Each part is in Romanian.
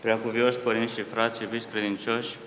Preacuvioși părinți și frați, iubiți credincioși,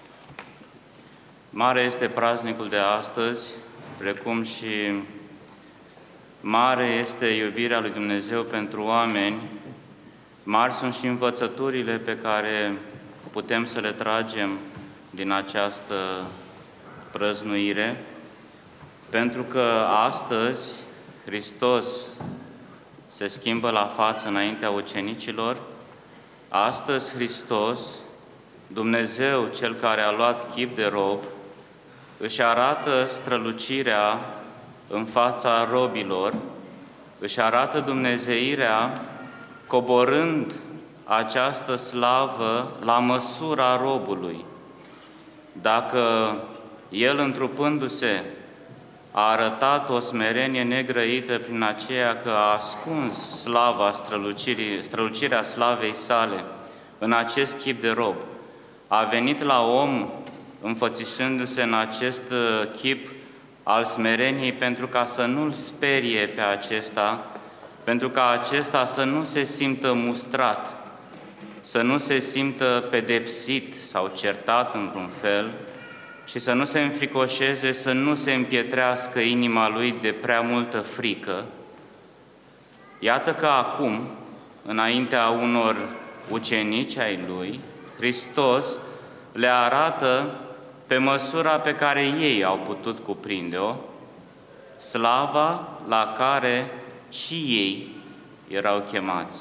mare este praznicul de astăzi, precum și mare este iubirea lui Dumnezeu pentru oameni, mari sunt și învățăturile pe care putem să le tragem din această prăznuire, pentru că astăzi Hristos se schimbă la față înaintea ucenicilor. Astăzi Hristos, Dumnezeu, Cel care a luat chip de rob, își arată strălucirea în fața robilor, își arată dumnezeirea coborând această slavă la măsura robului. Dacă El, întrupându-se, a arătat o smerenie negrăită prin aceea că a ascuns slava strălucirea slavei sale în acest chip de rob, a venit la om înfățișându-se în acest chip al smereniei pentru ca să nu-l sperie pe acesta, pentru ca acesta să nu se simtă mustrat, să nu se simtă pedepsit sau certat în vreun fel, și să nu se înfricoșeze, să nu se împietrească inima lui de prea multă frică. Iată că acum, înaintea unor ucenici ai lui, Hristos le arată pe măsura pe care ei au putut cuprinde-o, slava la care și ei erau chemați.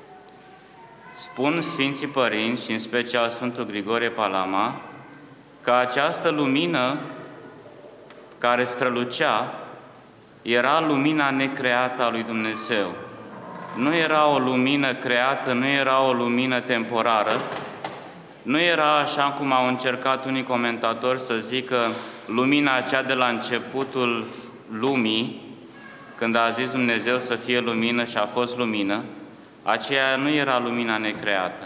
Spun Sfinții Părinți și în special Sfântul Grigorie Palama, că această lumină care strălucea era lumina necreată a lui Dumnezeu. Nu era o lumină creată, nu era o lumină temporară, nu era așa cum au încercat unii comentatori să zică lumina aceea de la începutul lumii, când a zis Dumnezeu să fie lumină și a fost lumină, aceea nu era lumina necreată.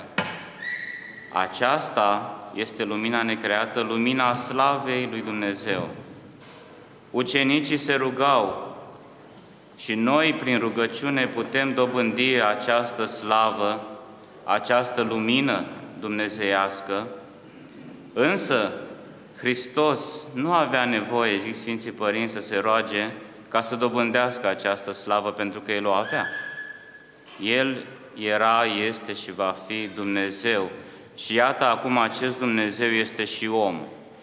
Aceasta este lumina necreată, lumina slavei lui Dumnezeu. Ucenicii se rugau și noi, prin rugăciune, putem dobândi această slavă, această lumină dumnezeiască, însă Hristos nu avea nevoie, zic Sfinții Părinți, să se roage ca să dobândească această slavă, pentru că El o avea. El era, este și va fi Dumnezeu. Și iată, acum acest Dumnezeu este și om.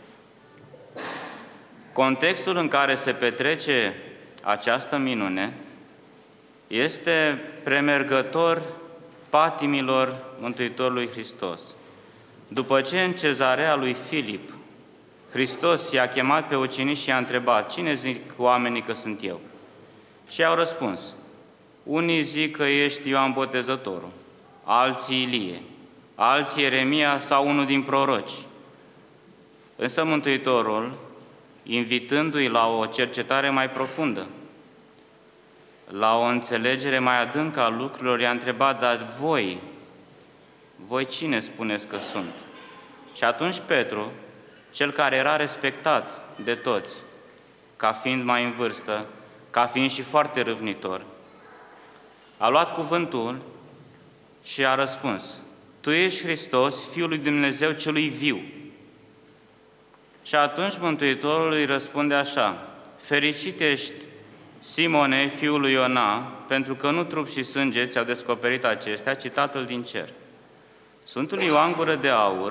Contextul în care se petrece această minune este premergător patimilor Mântuitorului Hristos. După ce în cezarea lui Filip, Hristos i-a chemat pe ucenici și i-a întrebat: cine zic oamenii că sunt eu? Și i-au răspuns: unii zic că ești Ioan Botezătorul, alții Ilie, alții Ieremia sau unul din proroci. Însă Mântuitorul, invitându-i la o cercetare mai profundă, la o înțelegere mai adâncă a lucrurilor, i-a întrebat: dar voi cine spuneți că sunt? Și atunci Petru, cel care era respectat de toți, ca fiind mai în vârstă, ca fiind și foarte râvnitor, a luat cuvântul și a răspuns: Tu ești Hristos, Fiul lui Dumnezeu celui viu. Și atunci Mântuitorul îi răspunde așa: fericit ești, Simone, fiul lui Iona, pentru că nu trup și sânge ți-au descoperit acestea, ci Tatăl din cer. Sfântul Ioan Gură de Aur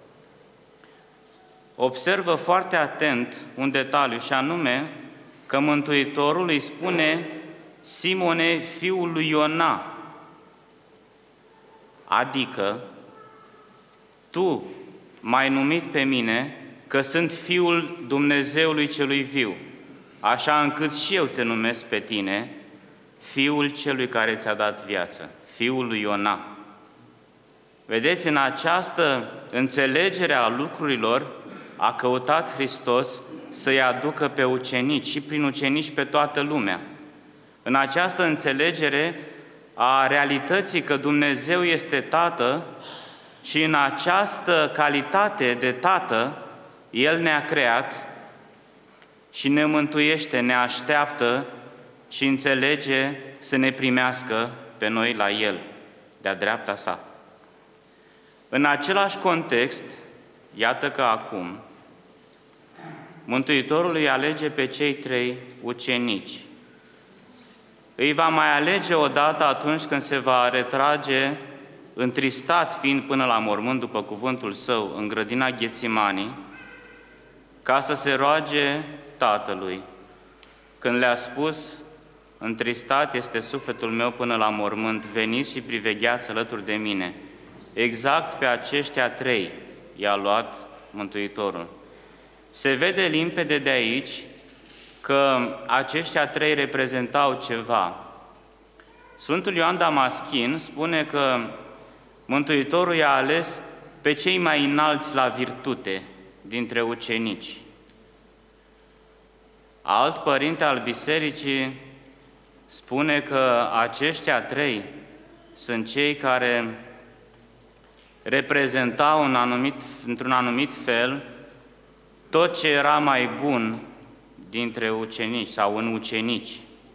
observă foarte atent un detaliu, și anume că Mântuitorul îi spune Simone, fiul lui Iona, adică tu m-ai numit pe mine că sunt Fiul Dumnezeului celui viu, așa încât și eu te numesc pe tine Fiul celui care ți-a dat viață, Fiul lui Iona. Vedeți, în această înțelegere a lucrurilor a căutat Hristos să-i aducă pe ucenici și prin ucenici pe toată lumea. În această înțelegere a realității că Dumnezeu este Tată și în această calitate de Tată El ne-a creat și ne mântuiește, ne așteaptă și înțelege să ne primească pe noi la El, de-a dreapta sa. În același context, iată că acum, Mântuitorul îi alege pe cei 3 ucenici. Îi va mai alege odată atunci când se va retrage, întristat fiind până la mormânt, după cuvântul Său, în grădina Ghețimanii, ca să se roage Tatălui. Când le-a spus: întristat este sufletul meu până la mormânt, veniți și privegheați alături de mine. Exact pe aceștia 3 i-a luat Mântuitorul. Se vede limpede de aici că aceștia 3 reprezentau ceva. Sfântul Ioan Damaschin spune că Mântuitorul i-a ales pe cei mai înalți la virtute dintre ucenici. Alt părinte al Bisericii spune că aceștia 3 sunt cei care reprezentau într-un anumit fel tot ce era mai bun dintre ucenici sau în ucenici.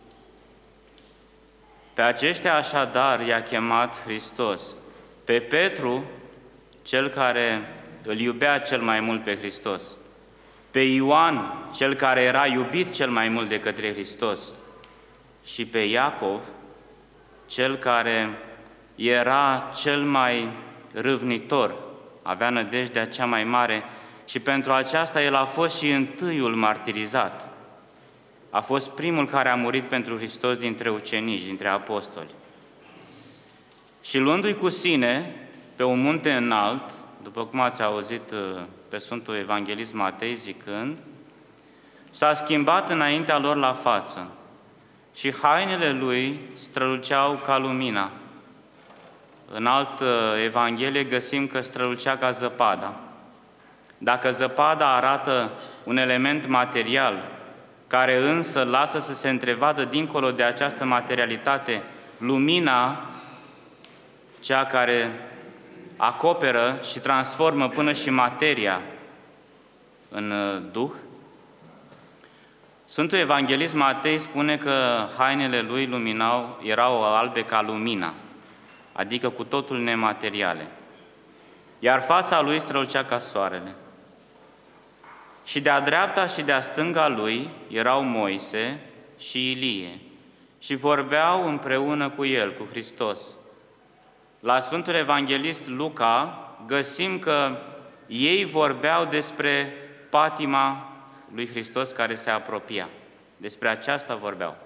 Pe aceștia așadar i-a chemat Hristos. Pe Petru, cel care îl iubea cel mai mult pe Hristos. Pe Ioan, cel care era iubit cel mai mult de către Hristos. Și pe Iacov, cel care era cel mai râvnitor, avea nădejdea cea mai mare și pentru aceasta el a fost și întâiul martirizat. A fost primul care a murit pentru Hristos dintre ucenici, dintre apostoli. Și luându-i cu sine pe un munte înalt, după cum ați auzit pe Sfântul Evanghelist Matei zicând, s-a schimbat înaintea lor la față și hainele lui străluceau ca lumina. În altă Evanghelie găsim că strălucea ca zăpada. Dacă zăpada arată un element material, care însă lasă să se întrevadă dincolo de această materialitate lumina, cea care acoperă și transformă până și materia în Duh, Sfântul Evanghelist Matei spune că hainele lui erau albe ca lumina, adică cu totul nemateriale, iar fața lui strălucea ca soarele. Și de-a dreapta și de-a stânga lui erau Moise și Ilie și vorbeau împreună cu el, cu Hristos. La Sfântul Evanghelist Luca găsim că ei vorbeau despre patima lui Hristos care se apropia. Despre aceasta vorbeau.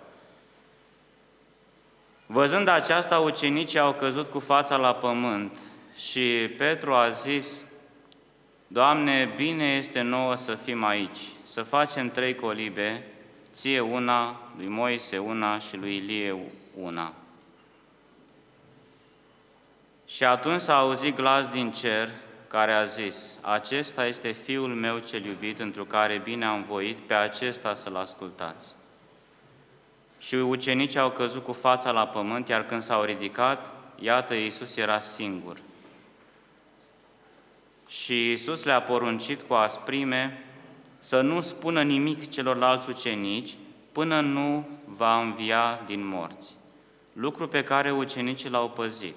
Văzând aceasta, ucenicii au căzut cu fața la pământ și Petru a zis: Doamne, bine este nouă să fim aici, să facem 3 colibe, ție una, lui Moise una și lui Ilie una. Și atunci s-a auzit glas din cer care a zis: acesta este Fiul meu cel iubit, întru care bine am voit, pe acesta să-L ascultați. Și ucenicii au căzut cu fața la pământ, iar când s-au ridicat, iată, Iisus era singur. Și Iisus le-a poruncit cu asprime să nu spună nimic celorlalți ucenici până nu va învia din morți. Lucru pe care ucenicii l-au păzit.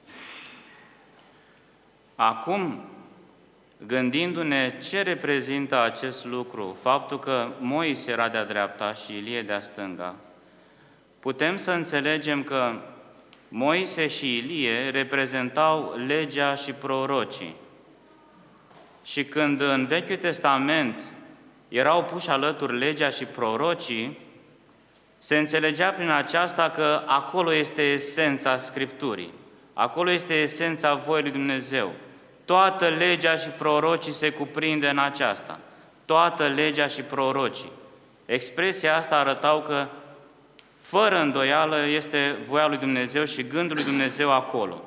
Acum, gândindu-ne ce reprezintă acest lucru, faptul că Moise era de-a dreapta și Ilie de-a stânga, putem să înțelegem că Moise și Ilie reprezentau legea și prorocii. Și când în Vechiul Testament erau puși alături legea și prorocii, se înțelegea prin aceasta că acolo este esența Scripturii, acolo este esența voii lui Dumnezeu. Toată legea și prorocii se cuprinde în aceasta. Toată legea și prorocii. Expresia asta arătau că fără îndoială este voia lui Dumnezeu și gândul lui Dumnezeu acolo.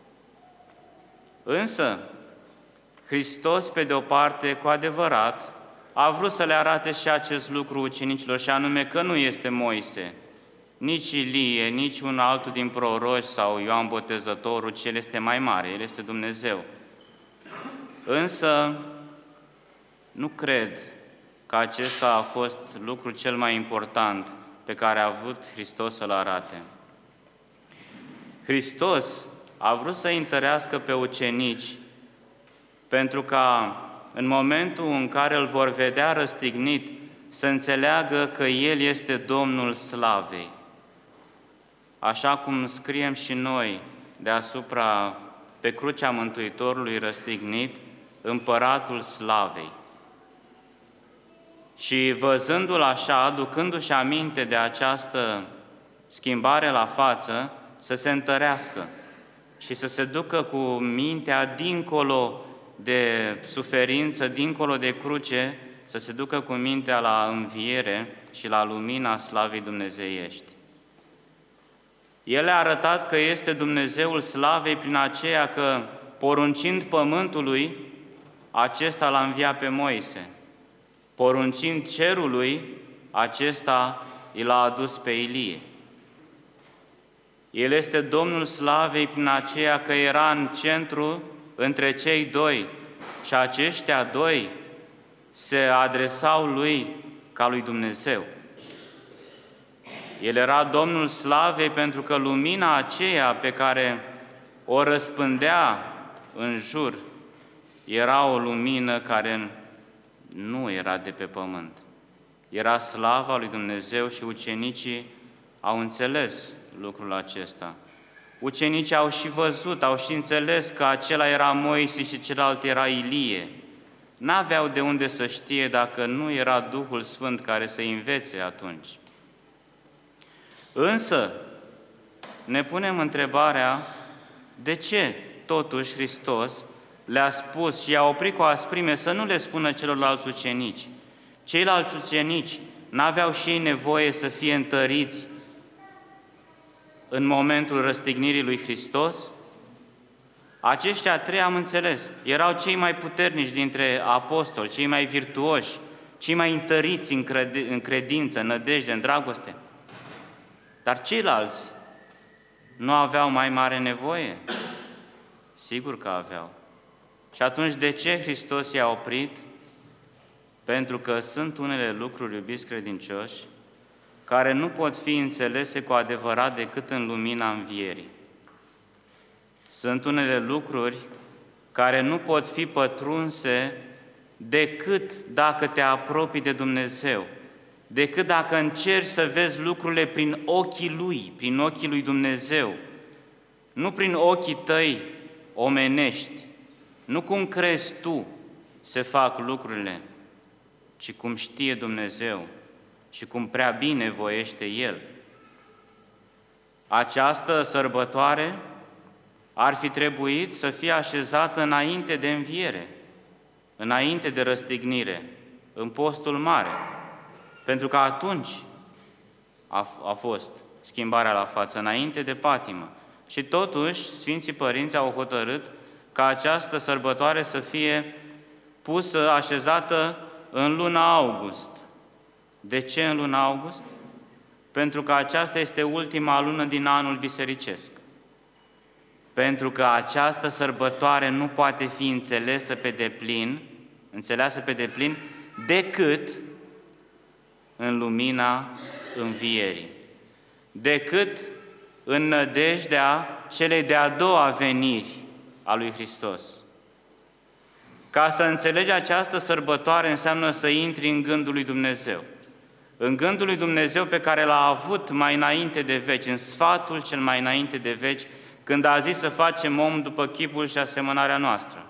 Însă, Hristos, pe de-o parte, cu adevărat, a vrut să le arate și acest lucru ucenicilor, și anume că nu este Moise, nici Ilie, nici un altul din proroci sau Ioan Botezătorul, ci El este mai mare, El este Dumnezeu. Însă, nu cred că acesta a fost lucrul cel mai important pe care a vrut Hristos să-l arate. Hristos a vrut să întărească pe ucenici pentru ca în momentul în care îl vor vedea răstignit, să înțeleagă că El este Domnul slavei. Așa cum scriem și noi deasupra, pe crucea Mântuitorului răstignit, Împăratul slavei. Și văzându-L așa, aducându-și aminte de această schimbare la față, să se întărească și să se ducă cu mintea dincolo de suferință, dincolo de cruce, să se ducă cu mintea la înviere și la lumina slavei dumnezeiești. El a arătat că este Dumnezeul slavei prin aceea că, poruncind pământului, acesta l-a înviat pe Moise. Poruncind cerului, acesta l-a adus pe Ilie. El este Domnul slavei prin aceea că era în centru între cei doi și aceștia doi se adresau lui ca lui Dumnezeu. El era Domnul slavei pentru că lumina aceea pe care o răspândea în jur era o lumină care nu era de pe pământ. Era slava lui Dumnezeu și ucenicii au înțeles lucrul acesta. Ucenicii au și văzut, au și înțeles că acela era Moise și celălalt era Ilie. N-aveau de unde să știe dacă nu era Duhul Sfânt care să învețe atunci. Însă, ne punem întrebarea, de ce totuși Hristos le-a spus și i-a oprit cu asprime să nu le spună celorlalți ucenici? Ceilalți ucenici n-aveau și ei nevoie să fie întăriți în momentul răstignirii lui Hristos? Aceștia trei, am înțeles, erau cei mai puternici dintre apostoli, cei mai virtuoși, cei mai întăriți în credință, în nădejde, în dragoste. Dar ceilalți nu aveau mai mare nevoie? Sigur că aveau. Și atunci de ce Hristos i-a oprit? Pentru că sunt unele lucruri, iubiți credincioși, care nu pot fi înțelese cu adevărat decât în lumina învierii. Sunt unele lucruri care nu pot fi pătrunse decât dacă te apropii de Dumnezeu, decât dacă încerci să vezi lucrurile prin ochii Lui, prin ochii lui Dumnezeu, nu prin ochii tăi omenești, nu cum crezi tu se fac lucrurile, ci cum știe Dumnezeu și cum prea bine voiește El. Această sărbătoare ar fi trebuit să fie așezată înainte de înviere, înainte de răstignire, în postul mare, pentru că atunci a fost schimbarea la față, înainte de patimă. Și totuși, Sfinții Părinți au hotărât ca această sărbătoare să fie pusă, așezată în luna august. De ce în luna august? Pentru că aceasta este ultima lună din anul bisericesc. Pentru că această sărbătoare nu poate fi înțeleasă pe deplin, decât în lumina învierii, decât în nădejdea celei de-a doua veniri a lui Hristos. Ca să înțelegi această sărbătoare înseamnă să intri în gândul lui Dumnezeu. În gândul lui Dumnezeu pe care l-a avut mai înainte de veci, în sfatul cel mai înainte de veci, când a zis să facem om după chipul și asemănarea noastră.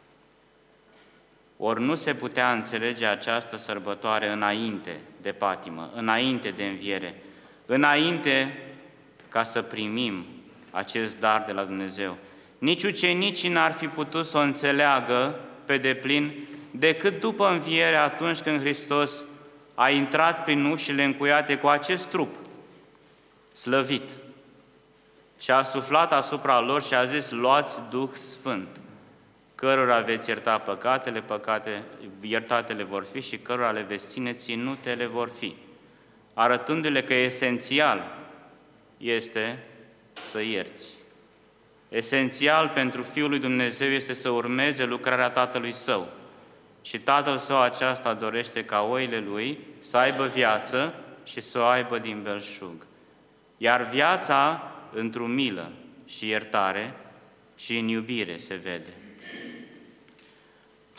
Ori nu se putea înțelege această sărbătoare înainte de patimă, înainte de înviere, înainte ca să primim acest dar de la Dumnezeu. Nici ucenicii n-ar fi putut să o înțeleagă pe deplin decât după înviere, atunci când Hristos a intrat prin ușile încuiate cu acest trup slăvit și a suflat asupra lor și a zis: luați Duh Sfânt, cărora veți ierta păcatele, iertatele vor fi, și cărora le veți ține, ținutele vor fi, arătându-le că esențial este să ierți. Esențial pentru Fiul lui Dumnezeu este să urmeze lucrarea Tatălui Său. Și Tatăl Său aceasta dorește ca oile Lui să aibă viață și să o aibă din belșug. Iar viața într-o milă și iertare și în iubire se vede.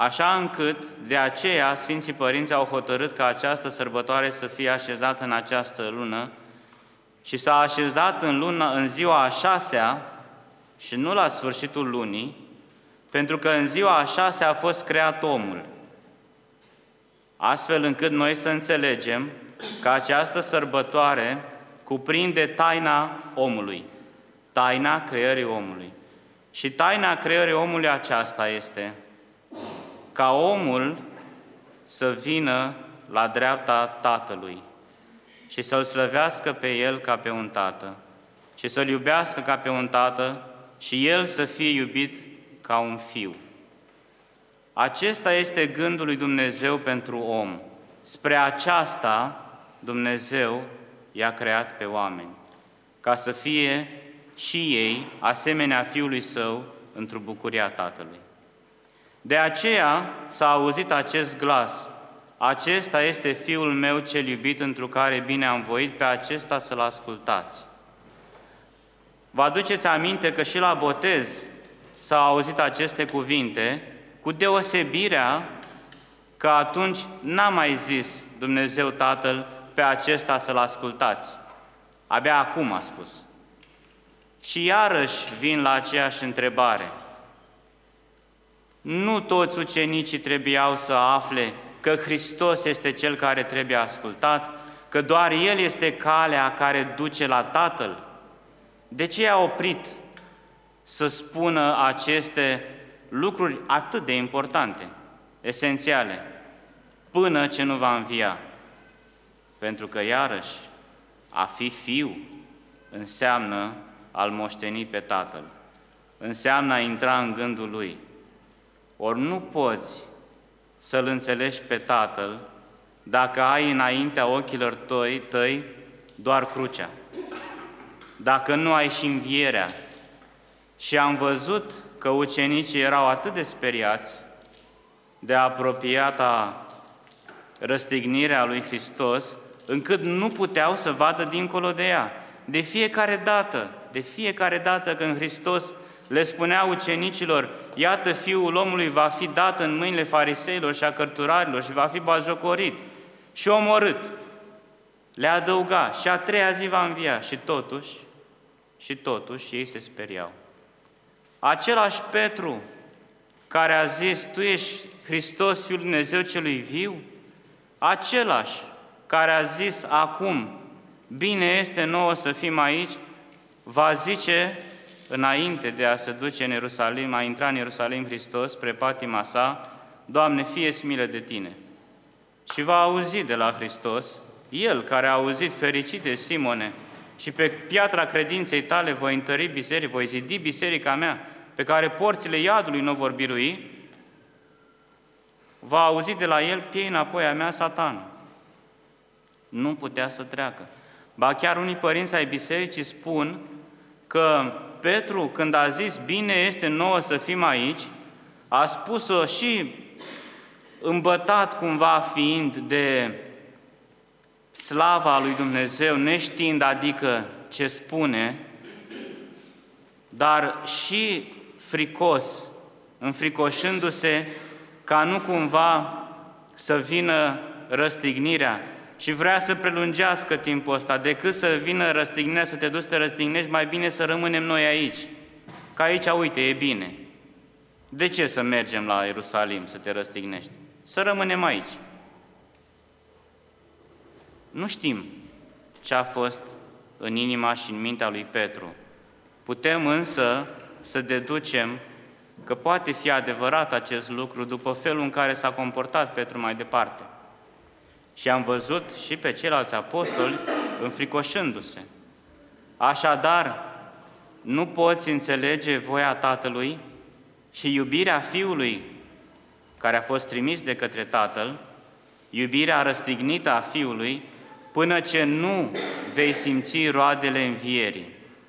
așa încât de aceea Sfinții Părinți au hotărât ca această sărbătoare să fie așezată în această lună și s-a așezat în ziua a 6-a și nu la sfârșitul lunii, pentru că în ziua a 6-a a fost creat omul, astfel încât noi să înțelegem că această sărbătoare cuprinde taina omului, taina creării omului. Și taina creării omului aceasta este ca omul să vină la dreapta Tatălui și să-L slăvească pe El ca pe un Tată și să-L iubească ca pe un Tată și El să fie iubit ca un Fiu. Acesta este gândul lui Dumnezeu pentru om. Spre aceasta Dumnezeu i-a creat pe oameni, ca să fie și ei asemenea Fiului Său într-o bucuria Tatălui. De aceea s-a auzit acest glas: acesta este Fiul meu cel iubit, întru care bine am voit, pe acesta să-L ascultați. Vă aduceți aminte că și la botez s-au auzit aceste cuvinte, cu deosebirea că atunci n-a mai zis Dumnezeu Tatăl: pe acesta să-L ascultați. Abia acum a spus. Și iarăși vin la aceeași întrebare. Nu toți ucenicii trebuiau să afle că Hristos este Cel care trebuie ascultat, că doar El este calea care duce la Tatăl? De ce i-a oprit să spună aceste lucruri atât de importante, esențiale, până ce nu va învia? Pentru că, iarăși, a fi fiu înseamnă a-L moșteni pe Tatăl, înseamnă a intra în gândul Lui. Ori nu poți să-L înțelegi pe Tatăl dacă ai înaintea ochilor tăi doar crucea, dacă nu ai și învierea. Și am văzut că ucenicii erau atât de speriați de apropiata răstignirea lui Hristos, încât nu puteau să vadă dincolo de ea. De fiecare dată când Hristos le spunea ucenicilor: iată, Fiul omului va fi dat în mâinile fariseilor și a cărturarilor și va fi batjocorit și omorât, le adăuga: și a treia zi va învia. Și totuși ei se speriau. Același Petru care a zis: tu ești Hristos, Fiul lui Dumnezeu celui viu, același care a zis acum: bine este nouă să fim aici, va zice, înainte de a se duce în Ierusalim, a intra în Ierusalim Hristos spre patima sa: Doamne, fie-ți milă de Tine. Și va auzi de la Hristos, El care a auzit: fericite Simone, și pe piatra credinței tale voi întări biserica, voi zidi biserica mea, pe care porțile iadului nu vor birui. Va auzi de la El: piei înapoi a mea, Satan. Nu putea să treacă. Ba chiar unii părinți ai bisericii spun că Petru, când a zis: bine este nouă să fim aici, a spus-o și îmbătat cumva fiind de slava lui Dumnezeu, neștiind adică ce spune, dar și fricos, înfricoșându-se ca nu cumva să vină răstignirea, și vrea să prelungească timpul ăsta. Decât să vină răstignirea, să te duci să te răstignești, mai bine să rămânem noi aici. Că aici, uite, e bine. De ce să mergem la Ierusalim să te răstignești? Să rămânem aici. Nu știm ce a fost în inima și în mintea lui Petru. Putem însă să deducem că poate fi adevărat acest lucru după felul în care s-a comportat Petru mai departe. Și am văzut și pe ceilalți apostoli înfricoșându-se. Așadar, nu poți înțelege voia Tatălui și iubirea Fiului care a fost trimis de către Tatăl, iubirea răstignită a Fiului, până ce nu vei simți roadele învierii.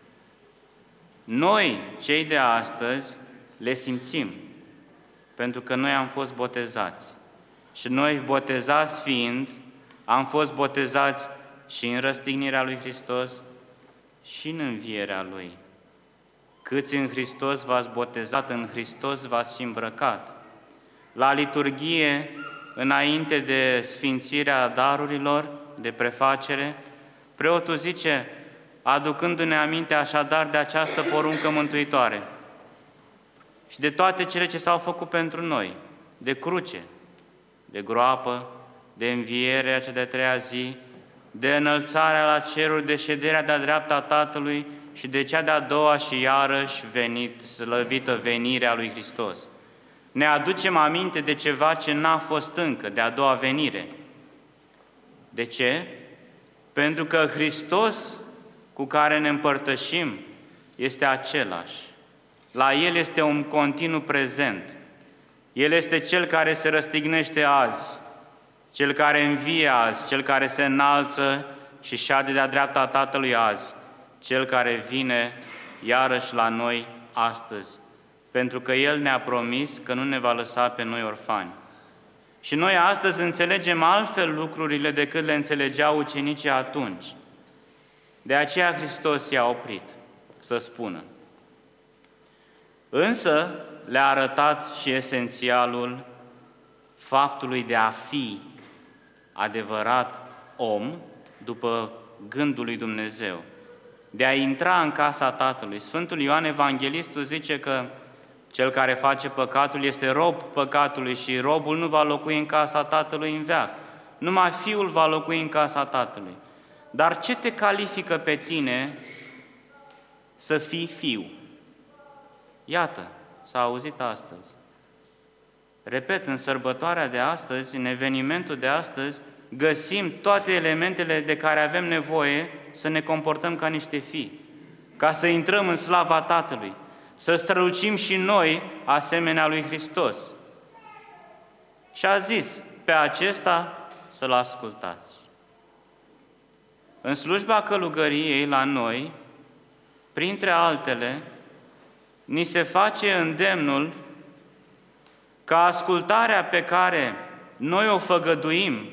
Noi, cei de astăzi, le simțim, pentru că noi am fost botezați. Și noi, botezați fiind, am fost botezați și în răstignirea lui Hristos și în învierea Lui. Câți în Hristos v-ați botezat, în Hristos v-ați și îmbrăcat. la liturghie, înainte de sfințirea darurilor de prefacere, preotul zice, aducându-ne aminte așadar de această poruncă mântuitoare și de toate cele ce s-au făcut pentru noi, de cruce, de groapă, de învierea cea de-a treia zi, de înălțarea la ceruri, de șederea de-a dreapta a Tatălui și de cea de-a doua și iarăși slăvită venirea lui Hristos. Ne aducem aminte de ceva ce n-a fost încă, de a doua venire. De ce? Pentru că Hristos cu care ne împărtășim este același. La El este un continuu prezent. El este Cel care se răstignește azi, Cel care învie azi, Cel care se înalță și șade de-a dreapta Tatălui azi, Cel care vine iarăși la noi astăzi, pentru că El ne-a promis că nu ne va lăsa pe noi orfani. Și noi astăzi înțelegem altfel lucrurile decât le înțelegeau ucenicii atunci. De aceea Hristos i-a oprit să spună. Însă le-a arătat și esențialul faptului de a fi adevărat om după gândul lui Dumnezeu, de a intra în casa Tatălui. Sfântul Ioan Evanghelistul zice că cel care face păcatul este rob păcatului și robul nu va locui în casa Tatălui în veac. Numai Fiul va locui în casa Tatălui. Dar ce te califică pe tine să fii fiu? Iată, s-a auzit astăzi. Repet, în sărbătoarea de astăzi, în evenimentul de astăzi, găsim toate elementele de care avem nevoie să ne comportăm ca niște fii, ca să intrăm în slava Tatălui, să strălucim și noi asemenea lui Hristos. Și a zis, pe acesta să-L ascultați. În slujba călugăriei la noi, printre altele, ni se face îndemnul ca ascultarea pe care noi o făgăduim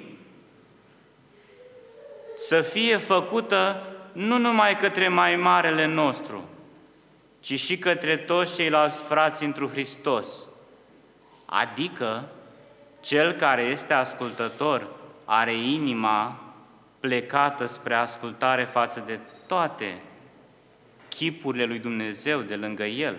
să fie făcută nu numai către mai marele nostru, ci și către toți ceilalți frați întru Hristos. Adică, cel care este ascultător are inima plecată spre ascultare față de toate chipurile lui Dumnezeu de lângă el.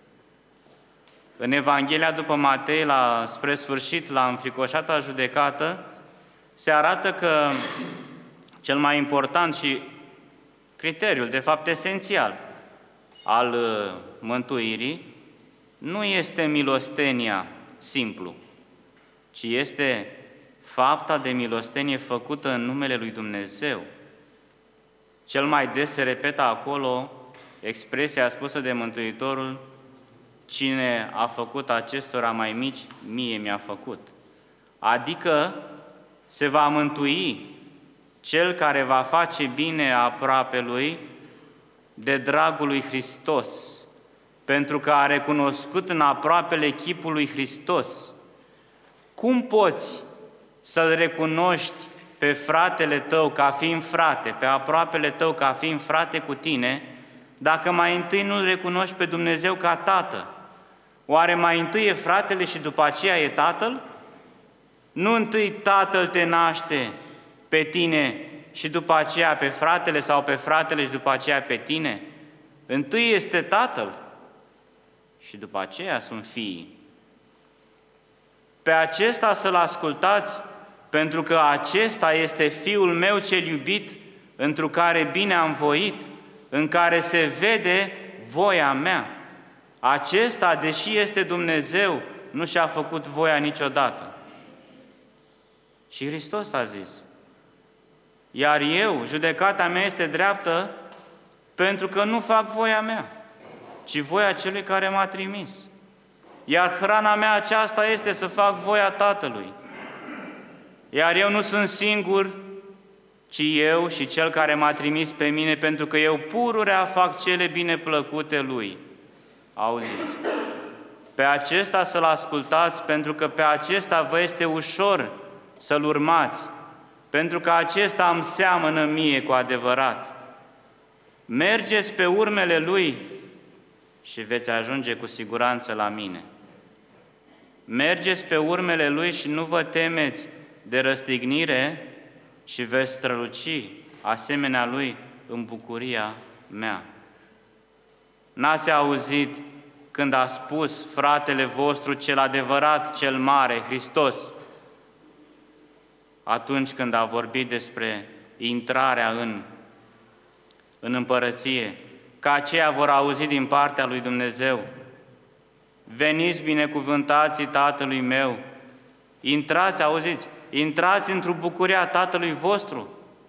În Evanghelia după Matei, spre sfârșit, la înfricoșata judecată, se arată că cel mai important și criteriul, de fapt esențial, al mântuirii, nu este milostenia simplu, ci este fapta de milostenie făcută în numele lui Dumnezeu. Cel mai des se repetă acolo expresia spusă de Mântuitorul, cine a făcut acestora mai mici, mie mi-a făcut. Adică se va mântui cel care va face bine aproapelui de dragul lui Hristos, pentru că a recunoscut în aproapele chipul lui Hristos. Cum poți să-L recunoști pe fratele tău ca fiind frate, pe aproapele tău ca fiind frate cu tine, dacă mai întâi nu-L recunoști pe Dumnezeu ca Tată? Oare mai întâi e fratele și după aceea e Tatăl? Nu întâi Tatăl te naște pe tine și după aceea pe fratele sau pe fratele și după aceea pe tine? Întâi este Tatăl și după aceea sunt fiii. Pe acesta să-L ascultați, pentru că acesta este Fiul meu cel iubit, întru care bine am voit, în care se vede voia mea. Acesta, deși este Dumnezeu, nu și-a făcut voia niciodată. Și Hristos a zis, iar eu, judecata mea este dreaptă, pentru că nu fac voia mea, ci voia celui care m-a trimis. Iar hrana mea aceasta este să fac voia Tatălui. Iar eu nu sunt singur, ci eu și Cel care m-a trimis pe mine, pentru că eu pururea fac cele bineplăcute Lui. Auziți? Pe acesta să-L ascultați, pentru că pe acesta vă este ușor să-L urmați, pentru că acesta îmi seamănă mie cu adevărat. Mergeți pe urmele Lui și veți ajunge cu siguranță la mine. mergeți pe urmele Lui și nu vă temeți de răstignire și veți străluci asemenea Lui în bucuria mea. N-ați auzit când a spus fratele vostru cel adevărat, cel mare, Hristos, atunci când a vorbit despre intrarea în împărăție, că aceia vor auzi din partea lui Dumnezeu: veniți binecuvântații Tatălui meu, intrați, auziți, intrați într-o bucuria Tatălui vostru.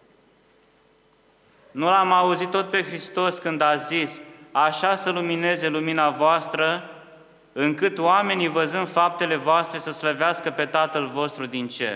Nu l-am auzit tot pe Hristos când a zis: așa să lumineze lumina voastră, încât oamenii, văzând faptele voastre, să slăvească pe Tatăl vostru din cer.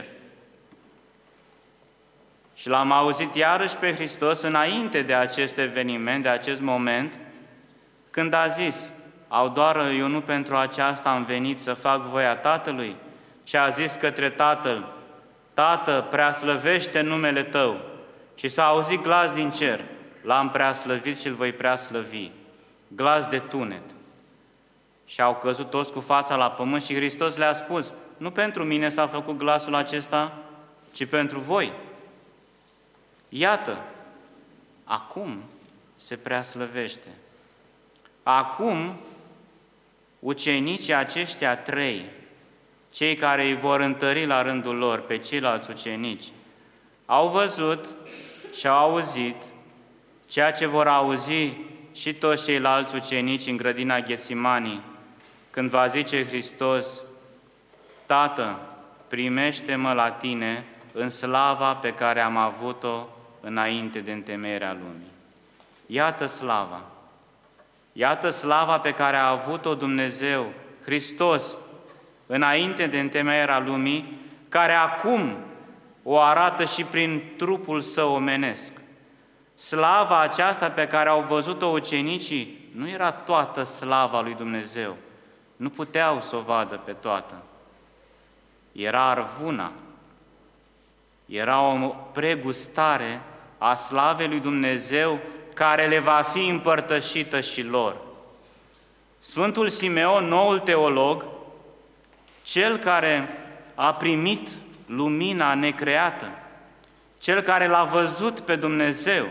Și l-am auzit iarăși pe Hristos înainte de acest eveniment, de acest moment, când a zis: au doar eu nu pentru aceasta am venit să fac voia Tatălui, și a zis către Tatăl: Tată, preaslăvește numele Tău. Și s-a auzit glas din cer: l-am preaslăvit și îl voi preaslăvi. Glas de tunet. Și au căzut toți cu fața la pământ și Hristos le-a spus: nu pentru mine s-a făcut glasul acesta, ci pentru voi. Iată, acum se preaslăvește. Acum, ucenicii aceștia 3, cei care îi vor întări la rândul lor pe ceilalți ucenici, au văzut și au auzit ceea ce vor auzi și toți ceilalți ucenici în grădina Ghetsimani, când va zice Hristos: Tată, primește-mă la Tine în slava pe care am avut-o înainte de întemeierea lumii. Iată slava! Iată slava pe care a avut-o Dumnezeu, Hristos, înainte de întemeierea lumii, care acum o arată și prin trupul Său omenesc. Slava aceasta pe care au văzut-o ucenicii nu era toată slava lui Dumnezeu. Nu puteau să o vadă pe toată. Era arvuna. Era o pregustare a slavei lui Dumnezeu care le va fi împărtășită și lor. Sfântul Simeon, noul teolog, cel care a primit lumina necreată, cel care l-a văzut pe Dumnezeu,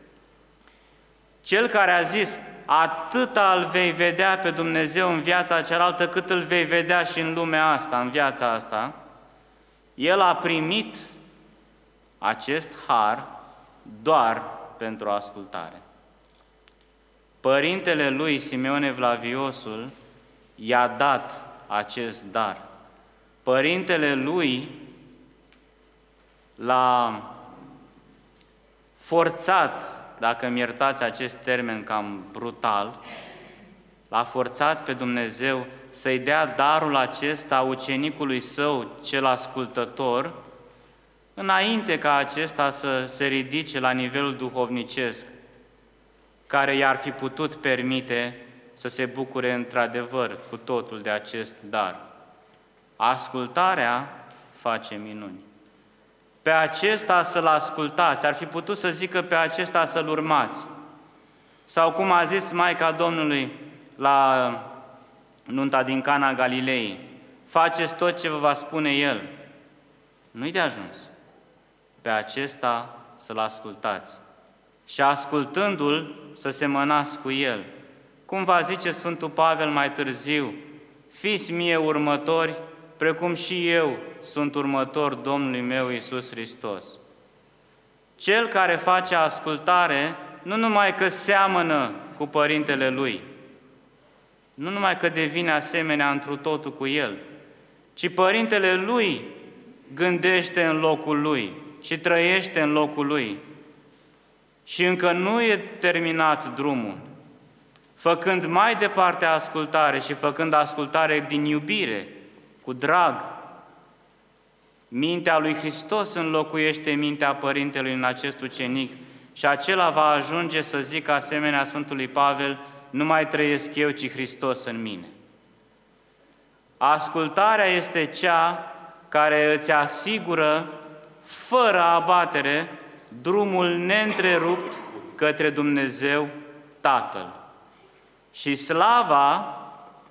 cel care a zis: atâta îl vei vedea pe Dumnezeu în viața cealaltă cât îl vei vedea și în lumea asta, în viața asta, el a primit acest har doar pentru ascultare. Părintele lui, Simeon Evlaviosul, i-a dat acest dar. Părintele lui l-a forțat, dacă îmi iertați acest termen cam brutal, l-a forțat pe Dumnezeu să-i dea darul acesta ucenicului său, cel ascultător, înainte ca acesta să se ridice la nivelul duhovnicesc, care i-ar fi putut permite să se bucure într-adevăr cu totul de acest dar. Ascultarea face minuni. Pe acesta să-l ascultați, ar fi putut să zică pe acesta să-l urmați. Sau cum a zis Maica Domnului la nunta din Cana Galilei: faceți tot ce vă va spune El. Nu-i de ajuns. Pe acesta să-l ascultați. Și ascultându-l să semănați cu El. Cum va zice Sfântul Pavel mai târziu: fiți mie următori, precum și eu sunt următor Domnului meu Iisus Hristos. Cel care face ascultare nu numai că seamănă cu Părintele Lui, nu numai că devine asemenea întru totul cu El, ci Părintele Lui gândește în locul Lui și trăiește în locul Lui. Și încă nu e terminat drumul. Făcând mai departe ascultare și făcând ascultare din iubire, cu drag, mintea lui Hristos înlocuiește mintea Părintelui în acest ucenic și acela va ajunge să zică asemenea Sfântului Pavel: nu mai trăiesc eu, ci Hristos în mine. Ascultarea este cea care îți asigură, fără abatere, drumul neîntrerupt către Dumnezeu Tatăl. Și slava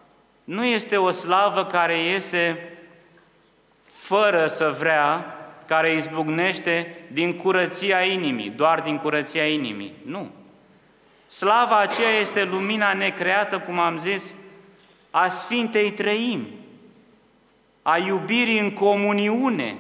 nu este o slavă care iese fără să vrea, care izbucnește din curăția inimii, doar din curăția inimii. Nu. Slava aceea este lumina necreată, cum am zis, a Sfintei Treimi, a iubirii în comuniune,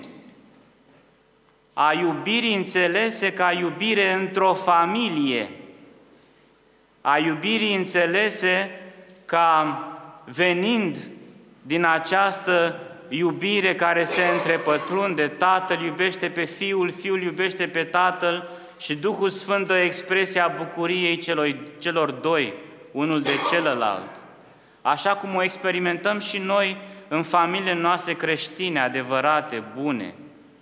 a iubirii înțelese ca iubire într-o familie, a iubirii înțelese ca venind din această iubire care se întrepătrunde, Tatăl iubește pe Fiul, Fiul iubește pe Tatăl și Duhul Sfânt dă expresia bucuriei celor doi, unul de celălalt. Așa cum o experimentăm și noi în familiile noastre creștine, adevărate, bune.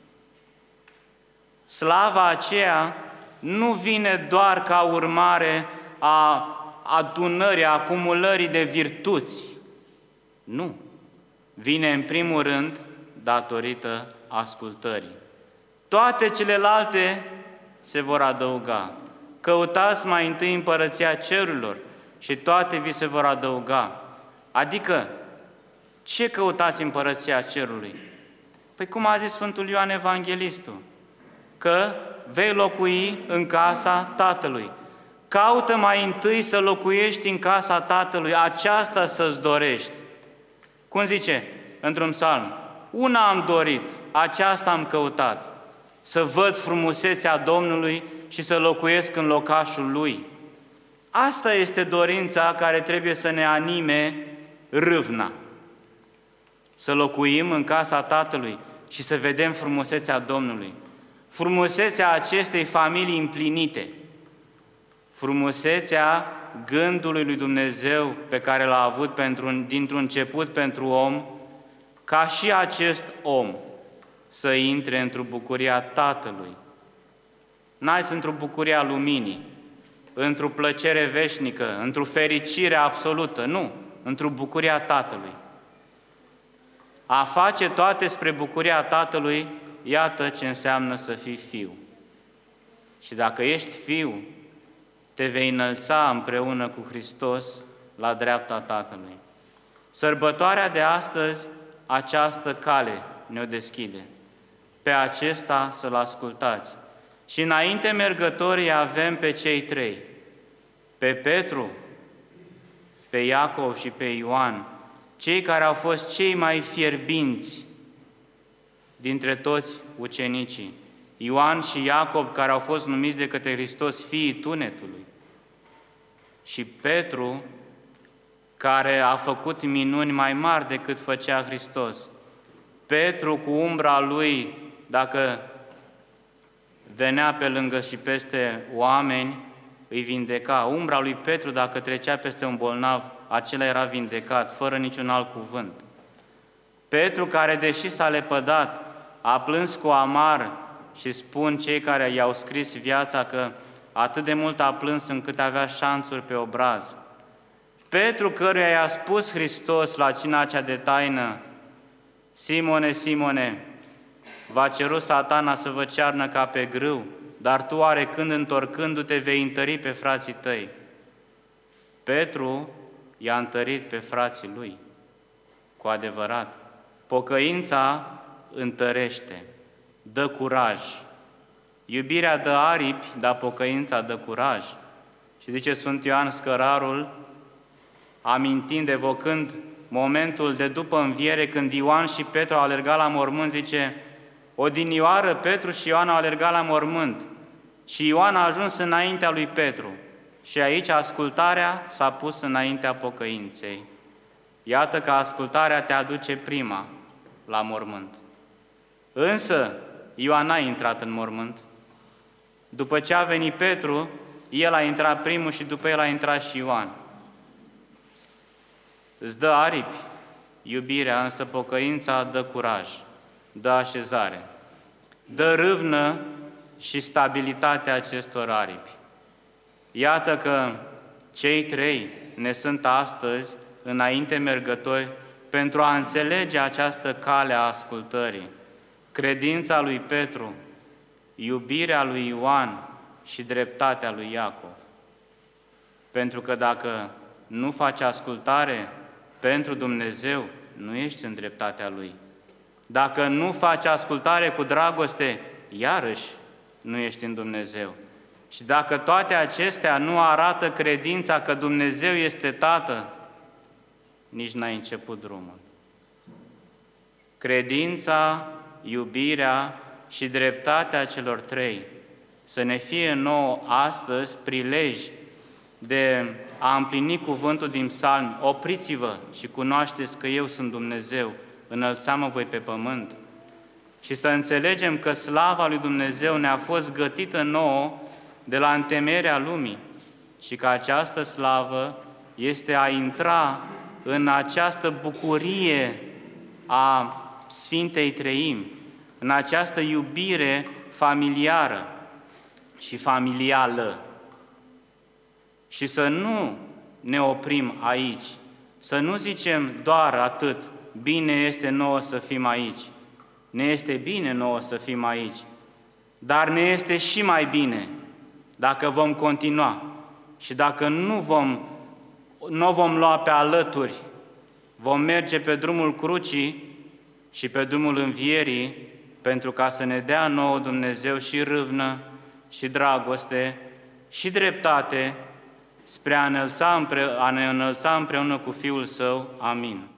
Slava aceea nu vine doar ca urmare a adunării, a acumulării de virtuți. Nu. Vine în primul rând datorită ascultării. Toate celelalte se vor adăuga. Căutați mai întâi împărăția cerurilor și toate vi se vor adăuga. Adică, ce căutați împărăția cerului? Păi cum a zis Sfântul Ioan Evanghelistul? Că vei locui în casa Tatălui. Caută mai întâi să locuiești în casa Tatălui, aceasta să-ți dorești. Cum zice într-un psalm? Una am dorit, aceasta am căutat, să văd frumusețea Domnului și să locuiesc în locașul Lui. Asta este dorința care trebuie să ne anime râvna. Să locuim în casa Tatălui și să vedem frumusețea Domnului. Frumusețea acestei familii împlinite. Frumusețea gândului lui Dumnezeu pe care l-a avut dintr-un început pentru om, ca și acest om să intre într-o bucuria Tatălui. N-ai într-o bucuria luminii, într-o plăcere veșnică, într-o fericire absolută, nu, într-o bucuria Tatălui. A face toate spre bucuria Tatălui, iată ce înseamnă să fii fiu. Și dacă ești fiu, te vei înălța împreună cu Hristos la dreapta Tatălui. Sărbătoarea de astăzi, această cale ne-o deschide. Pe acesta să-L ascultați. Și înainte mergătorii avem pe cei trei, pe Petru, pe Iacov și pe Ioan, cei care au fost cei mai fierbinți dintre toți ucenicii. Ioan și Iacov, care au fost numiți de către Hristos fiii tunetului. Și Petru, care a făcut minuni mai mari decât făcea Hristos. Petru, cu umbra lui, dacă venea pe lângă și peste oameni, îi vindeca. Umbra lui Petru, dacă trecea peste un bolnav, acela era vindecat, fără niciun alt cuvânt. Petru, care, deși s-a lepădat, a plâns cu amar și spun cei care i-au scris viața că atât de mult a plâns încât avea șanțuri pe obraz. Petru, căruia i-a spus Hristos la cina cea de taină, Simone, Simone, v-a cerut Satana să vă cearnă ca pe grâu, dar tu oarecând întorcându-te vei întări pe frații tăi. Petru i-a întărit pe frații lui, cu adevărat. Pocăința întărește, dă curaj. Iubirea dă aripi, dar pocăința dă curaj. Și zice Sfânt Ioan Scărarul, amintind, evocând momentul de după înviere, când Ioan și Petru au alergat la mormânt, zice, odinioară Petru și Ioan au alergat la mormânt și Ioan a ajuns înaintea lui Petru. Și aici ascultarea s-a pus înaintea pocăinței. Iată că ascultarea te aduce prima la mormânt. Însă Ioan n-a intrat în mormânt. După ce a venit Petru, el a intrat primul și după el a intrat și Ioan. Îți dă aripi iubirea, însă pocăința dă curaj, dă așezare, dă râvnă și stabilitatea acestor aripi. Iată că cei trei ne sunt astăzi înainte mergători pentru a înțelege această cale a ascultării, credința lui Petru, iubirea lui Ioan și dreptatea lui Iacov. Pentru că dacă nu faci ascultare, pentru Dumnezeu, nu ești în dreptatea Lui. Dacă nu faci ascultare cu dragoste, iarăși nu ești în Dumnezeu. Și dacă toate acestea nu arată credința că Dumnezeu este Tată, nici n-ai început drumul. Credința, iubirea și dreptatea celor trei să ne fie nouă astăzi prilej de a împlini cuvântul din Psalmi: opriți-vă și cunoașteți că eu sunt Dumnezeu, înălțam-mă voi pe pământ. Și să înțelegem că slava lui Dumnezeu ne-a fost gătită nouă de la întemeierea lumii și că această slavă este a intra în această bucurie a Sfintei Treimi, în această iubire familiară și familială. Și să nu ne oprim aici, să nu zicem doar atât: bine este nouă să fim aici. Ne este bine nouă să fim aici, dar ne este și mai bine dacă vom continua și dacă nu vom lua pe alături, vom merge pe drumul crucii și pe drumul învierii, pentru ca să ne dea nouă Dumnezeu și râvnă, și dragoste, și dreptate, spre a ne înălța împreună cu Fiul Său. Amin.